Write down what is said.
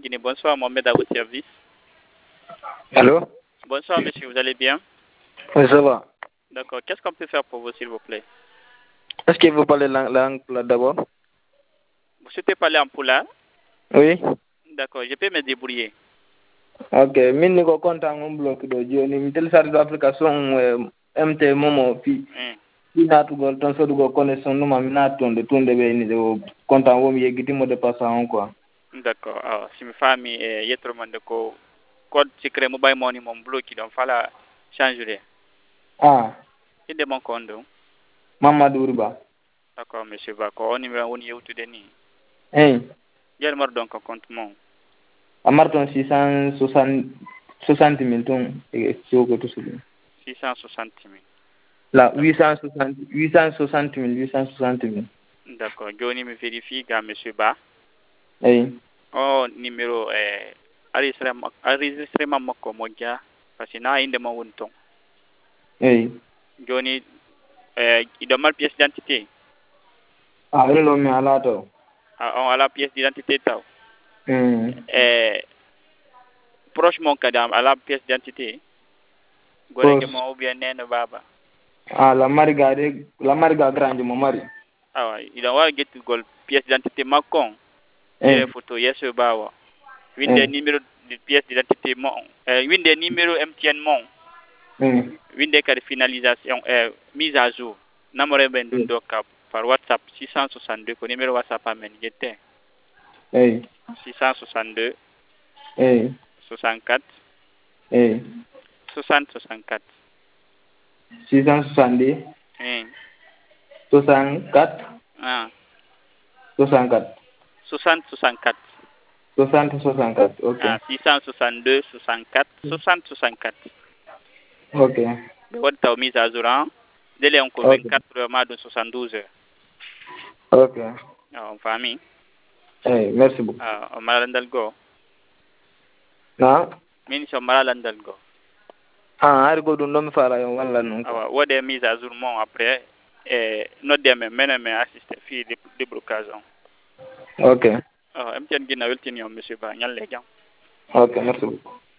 Guinée. Bonsoir, Mohamed à votre service. Allô? Bonsoir, monsieur, vous allez bien? Oui, ça va. D'accord. Qu'est-ce qu'on peut faire pour vous, s'il vous plaît? Est-ce que vous parlez langue d'abord? Vous souhaitez parler en poula? Oui. D'accord, je peux me débrouiller. Ok, min ni ko kontaan mon block do joni mi télécharge application MT Momo fi naatugol ton sodugo connexion numa mi naattonde tunde ɓe ni o kontaan womi yeggitimo de passe on quoi. D'accord. Alors, si mi faami e yettoromande ko code secret mo ɓaymoni mon bloqué ɗon fala changere. Ah, inde mon ko on ɗum? Mamadou Ba. D'accord, monsieur Ba, ko on numéro woni yewtude ni. Hey. Ƴeer maro donc compte mon. Amarton 660 000 ton e soko to sulu. 660 000. La 860 000. D'accord. Joni mi vérifie ga monsieur Ba. Hey. O numéro enregistrement makko moƴƴa par ce que na inde ma woni ton. Hey. Joni iɗo mal pièce d'identité. Ah, elo mi ala to. On ala pièce d'identité taw. Mm. Proche mon kadam ala pièce d'identité. Gorenge mo ou bien nene baba. Ah, la mariga grande mo mari. Awa iɗo wawi gettugol pièce d'identité makko. Ƴeewe photo yesso bawa. Winde numéro de pièce d'identité mon. Winde numéro MTN mon. Winde kadi finalisation mise à jour. Namore ben ɗum ɗo ka par WhatsApp 662 ko numéro WhatsApp amen jette. 662 64 60 64 670 64 64 60 64 ok. 662 64 60 64. Ok. ɓe waɗi taw mise à jour an délai on ko 24 heures ma ɗum 72 heures. Ok. On faami. Merci beaucoup. O mara landal goo. Na? Min so mara landal goo. Hari go ɗum ɗon mi faala yon walla noon. Awa waɗe mise à jour mon après nodde men menen min assisté fi déblocage on. Ok. MTN Guinée weltini on monsieur Ba ñalle jam. Ok, merci beaucoup.